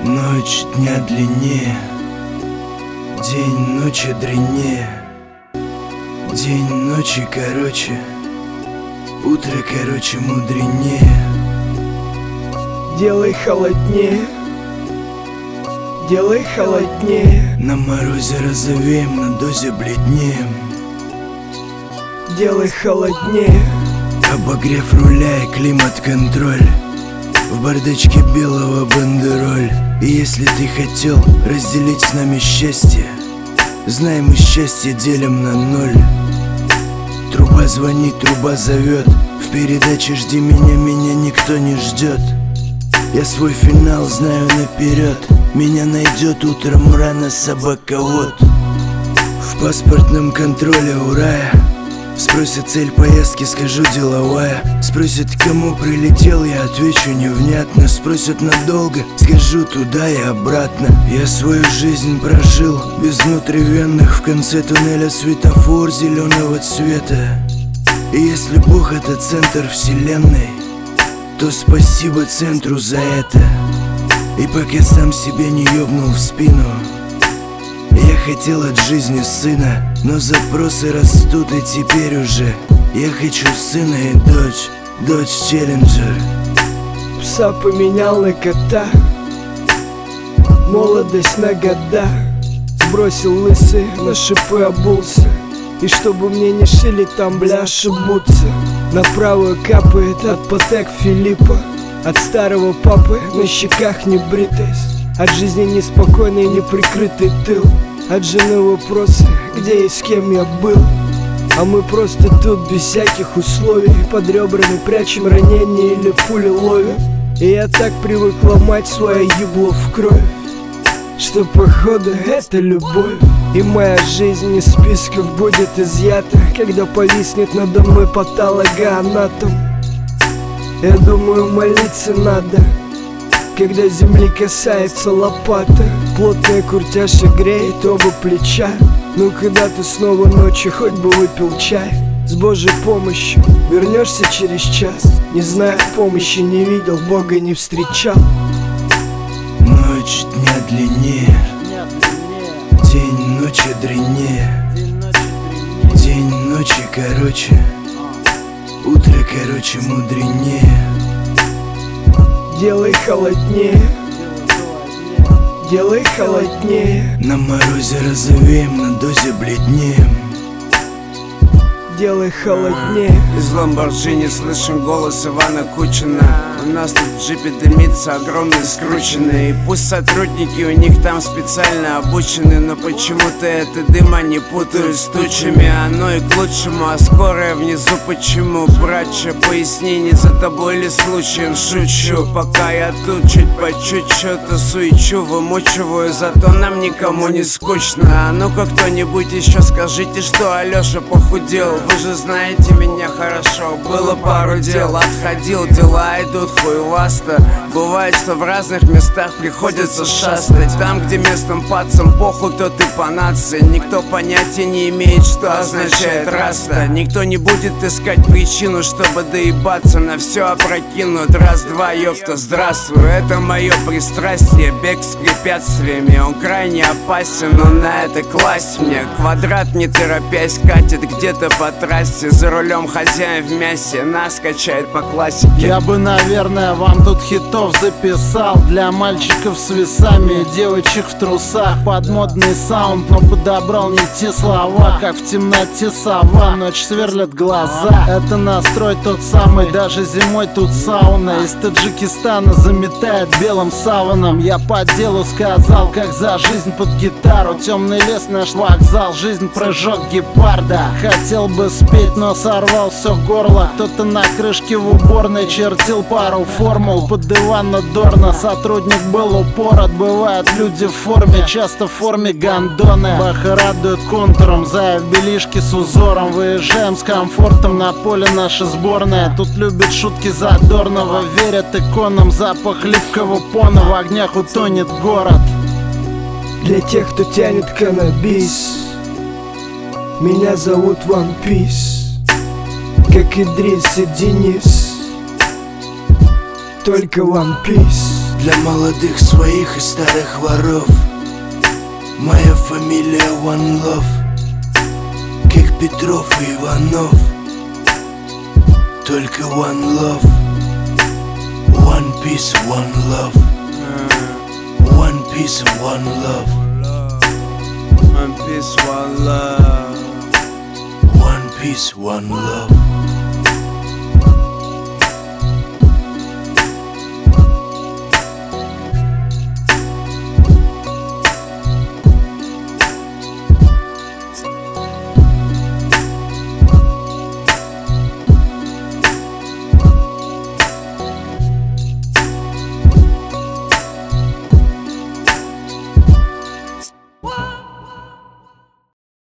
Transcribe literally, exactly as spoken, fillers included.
Ночь дня длиннее, день ночи дреннее, день ночи короче, утро короче мудренее. Делай холоднее, делай холоднее, на морозе розовеем, на дозе бледнеем. делай холоднее, обогрев руля и климат-контроль, в бардачке белого бандероль. И если ты хотел разделить с нами счастье, знай, мы счастье делим на ноль. Труба звонит, труба зовет, в передаче «Жди меня», меня никто не ждет. Я свой финал знаю наперед, меня найдет утром рано собаковод. В паспортном контроле у рая спросят цель поездки, скажу деловая. Спросят, к кому прилетел, я отвечу невнятно. Спросят надолго, скажу туда и обратно. Я свою жизнь прожил без внутривенных, в конце туннеля светофор зеленого цвета. И если Бог это центр вселенной, то спасибо центру за это. И пока сам себе не ёбнул в спину, я хотел от жизни сына, но запросы растут, и теперь уже я хочу сына и дочь, дочь Челленджер. Пса поменял на кота, молодость на года. Сбросил лысый, на шипы обулся, и чтобы мне не шили там, бля, ошибутся. На правую капает от Патек Филиппа, от старого папы на щеках небритость, от жизни неспокойный неприкрытый тыл, от жены вопросы, где и с кем я был. А мы просто тут без всяких условий, под ребрами прячем ранения или пули ловим. И я так привык ломать свое ебло в кровь, что походу это любовь. И моя жизнь из списков будет изъята, когда повиснет надо мной патологоанатом. Я думаю, молиться надо, когда земли касается лопата. Плотная куртяша греет оба плеча. Ну когда ты снова ночью хоть бы выпил чай. С Божьей помощью вернешься через час. Не знаю, помощи не видел, Бога не встречал. Ночь дня длиннее, день ночи дреннее, день ночи короче, утро короче мудренее. Делай холоднее, делай холоднее, на морозе розовеем, на дозе бледнеем. делай холоднее. Из Ламборджини слышим голос Ивана Кучина. У нас тут в джипе дымится огромный скрученный. И пусть сотрудники у них там специально обучены, но почему-то это дым они путают с тучами. Оно и к лучшему, а скорая внизу почему? Братча, поясни, не за тобой ли случаем шучу. Пока я тут чуть по чуть что-то суечу, вымучиваю, зато нам никому не скучно. А ну-ка кто-нибудь еще скажите, что Алеша похудел. Вы же знаете меня хорошо, было пару дел, отходил, дела идут хуевасто. Бывает, что в разных местах приходится шастать. Там, где местным пацам похуй, кто ты по нации. Никто понятия не имеет, что означает раста. Никто не будет искать причину, чтобы доебаться. На все опрокинут, раз-два, ёпта, здравствуй. Это мое пристрастие, бег с препятствиями. Он крайне опасен, но на это класть мне. Квадрат, не торопясь, катит где-то по трассе. За рулем хозяин в мясе, нас качает по классике. Я бы, наверное, вам тут хитов записал для мальчиков с весами и девочек в трусах. Под модный саунд, но подобрал не те слова. Как в темноте сова, ночь сверлят глаза. Это настрой тот самый, даже зимой тут сауна. Из Таджикистана заметает белым саваном. Я по делу сказал, как за жизнь под гитару. Темный лес, наш вокзал, жизнь прыжок гепарда. Хотел бы спеть, но сорвал все горло. Кто-то на крышке в уборной чертил пару формул под Ивана Дорна. Сотрудник был упор, отбывают люди в форме, часто в форме гандоны. Баха радует контуром, зая в белишке с узором. Выезжаем с комфортом, на поле наша сборная. Тут любят шутки задорного, верят иконам. Запах липкого пона, в огнях утонет город. Для тех, кто тянет каннабис, меня зовут One Piece, как Идрис и Денис. Только One Piece. Для молодых своих и старых воров моя фамилия One Love, как Петров и Иванов. Только One Love, One Piece, One Love, One Piece, One Love, One Piece, One Love, One Piece, One Love.